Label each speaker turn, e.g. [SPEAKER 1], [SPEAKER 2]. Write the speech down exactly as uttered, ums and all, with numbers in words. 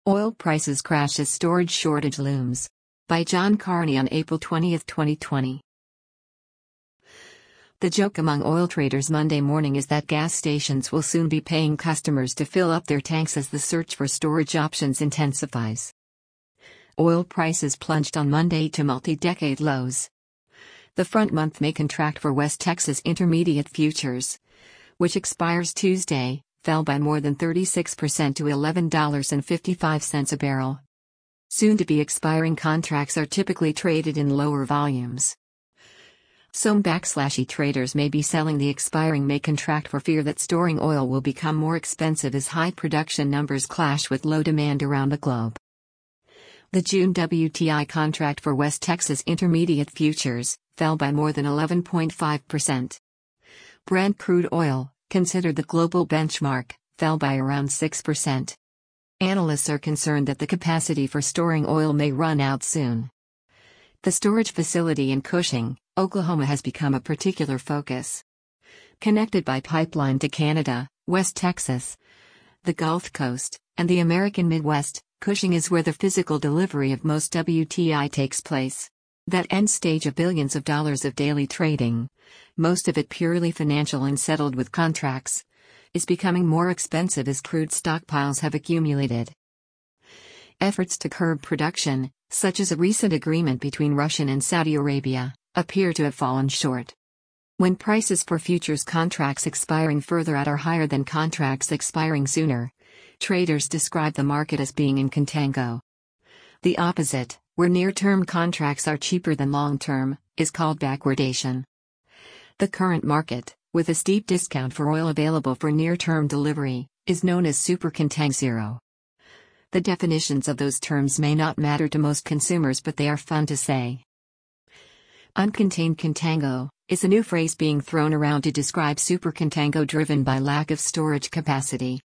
[SPEAKER 1] Oil prices crash as storage shortage looms. By John Carney on April twentieth, twenty twenty. The joke among oil traders Monday morning is that gas stations will soon be paying customers to fill up their tanks as the search for storage options intensifies. Oil prices plunged on Monday to multi-decade lows. The front month may contract for West Texas Intermediate futures, which expires Tuesday, fell by more than thirty-six percent to eleven dollars and fifty-five cents a barrel. Soon-to-be expiring contracts are typically traded in lower volumes. Some backslashy traders may be selling the expiring may contract for fear that storing oil will become more expensive as high production numbers clash with low demand around the globe. The June W T I contract for West Texas Intermediate futures fell by more than eleven point five percent. Brent crude oil, considered the global benchmark, fell by around six percent. Analysts are concerned that the capacity for storing oil may run out soon. The storage facility in Cushing, Oklahoma has become a particular focus. Connected by pipeline to Canada, West Texas, the Gulf Coast, and the American Midwest, Cushing is where the physical delivery of most W T I takes place. That end stage of billions of dollars of daily trading, most of it purely financial and settled with contracts, is becoming more expensive as crude stockpiles have accumulated. Efforts to curb production, such as a recent agreement between Russia and Saudi Arabia, appear to have fallen short. When prices for futures contracts expiring further out are higher than contracts expiring sooner, traders describe the market as being in contango. The opposite, where near-term contracts are cheaper than long-term, is called backwardation. The current market, with a steep discount for oil available for near-term delivery, is known as super contango. The definitions of those terms may not matter to most consumers, but they are fun to say. Uncontained contango is a new phrase being thrown around to describe super contango driven by lack of storage capacity.